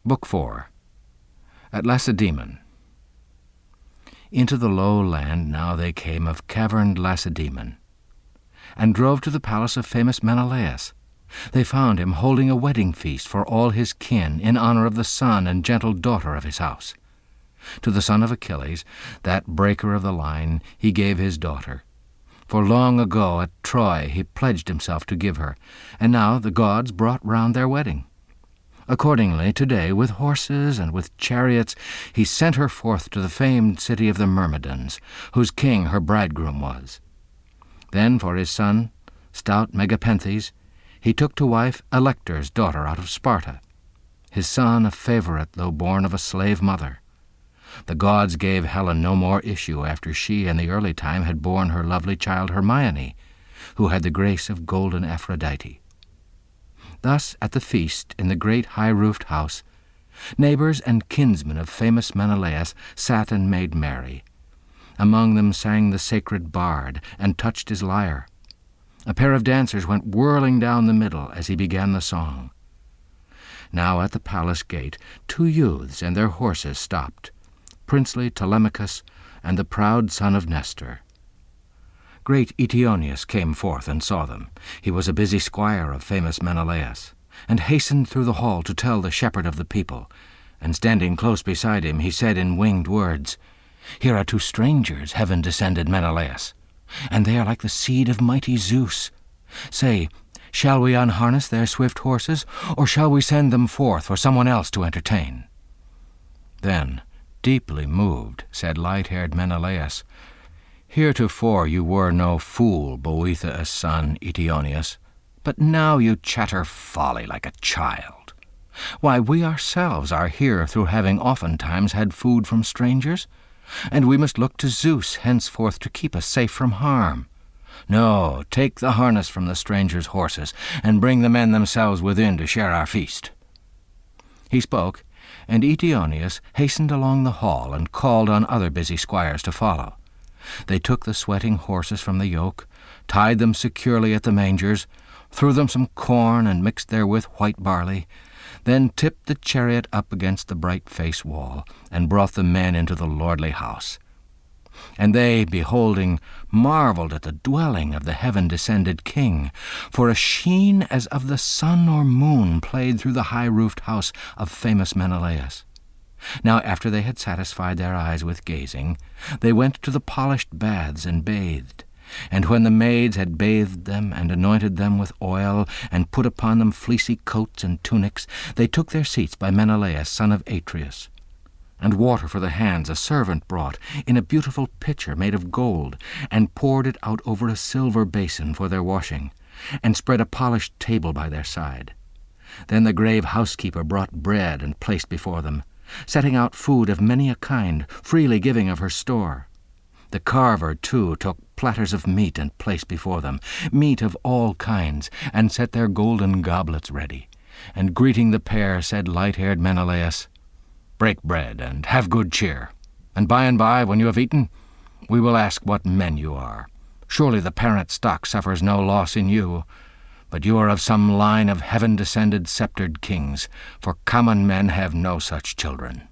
Book 4. At Lacedaemon. Into the low land now they came of caverned Lacedaemon, and drove to the palace of famous Menelaus. They found him holding a wedding feast for all his kin in honor of the son and gentle daughter of his house. To the son of Achilles, that breaker of the line, he gave his daughter. For long ago at Troy he pledged himself to give her, and now the gods brought round their wedding. Accordingly, today, with horses and with chariots, he sent her forth to the famed city of the Myrmidons, whose king her bridegroom was. Then for his son, stout Megapenthes, he took to wife Alector's daughter out of Sparta, his son a favourite, though born of a slave mother. The gods gave Helen no more issue after she in the early time had borne her lovely child Hermione, who had the grace of golden Aphrodite. Thus, at the feast in the great high-roofed house, neighbours and kinsmen of famous Menelaus sat and made merry. Among them sang the sacred bard, and touched his lyre. A pair of dancers went whirling down the middle as he began the song. Now at the palace gate 2 youths and their horses stopped, princely Telemachus and the proud son of Nestor. Great Eteoneus came forth and saw them. He was a busy squire of famous Menelaus, and hastened through the hall to tell the shepherd of the people. And standing close beside him, he said in winged words, "Here are 2 strangers, heaven-descended Menelaus, and they are like the seed of mighty Zeus. Say, shall we unharness their swift horses, or shall we send them forth for someone else to entertain?" Then, deeply moved, said light-haired Menelaus, "Heretofore you were no fool, Boethius' son, Eteoneus, but now you chatter folly like a child. Why, we ourselves are here through having oftentimes had food from strangers, and we must look to Zeus henceforth to keep us safe from harm. No, take the harness from the strangers' horses, and bring the men themselves within to share our feast." He spoke, and Eteoneus hastened along the hall and called on other busy squires to follow. They took the sweating horses from the yoke, tied them securely at the mangers, threw them some corn and mixed therewith white barley, then tipped the chariot up against the bright face wall, and brought the men into the lordly house. And they, beholding, marvelled at the dwelling of the heaven-descended king, for a sheen as of the sun or moon played through the high-roofed house of famous Menelaus. Now after they had satisfied their eyes with gazing, they went to the polished baths and bathed. And when the maids had bathed them and anointed them with oil, and put upon them fleecy coats and tunics, they took their seats by Menelaus, son of Atreus. And water for the hands a servant brought, in a beautiful pitcher made of gold, and poured it out over a silver basin for their washing, and spread a polished table by their side. Then the grave housekeeper brought bread and placed before them, setting out food of many a kind, freely giving of her store. The carver, too, took platters of meat and placed before them, meat of all kinds, and set their golden goblets ready. And greeting the pair, said light-haired Menelaus, "Break bread, and have good cheer, and by, when you have eaten, we will ask what men you are. Surely the parent stock suffers no loss in you, but you are of some line of heaven-descended sceptred kings, for common men have no such children."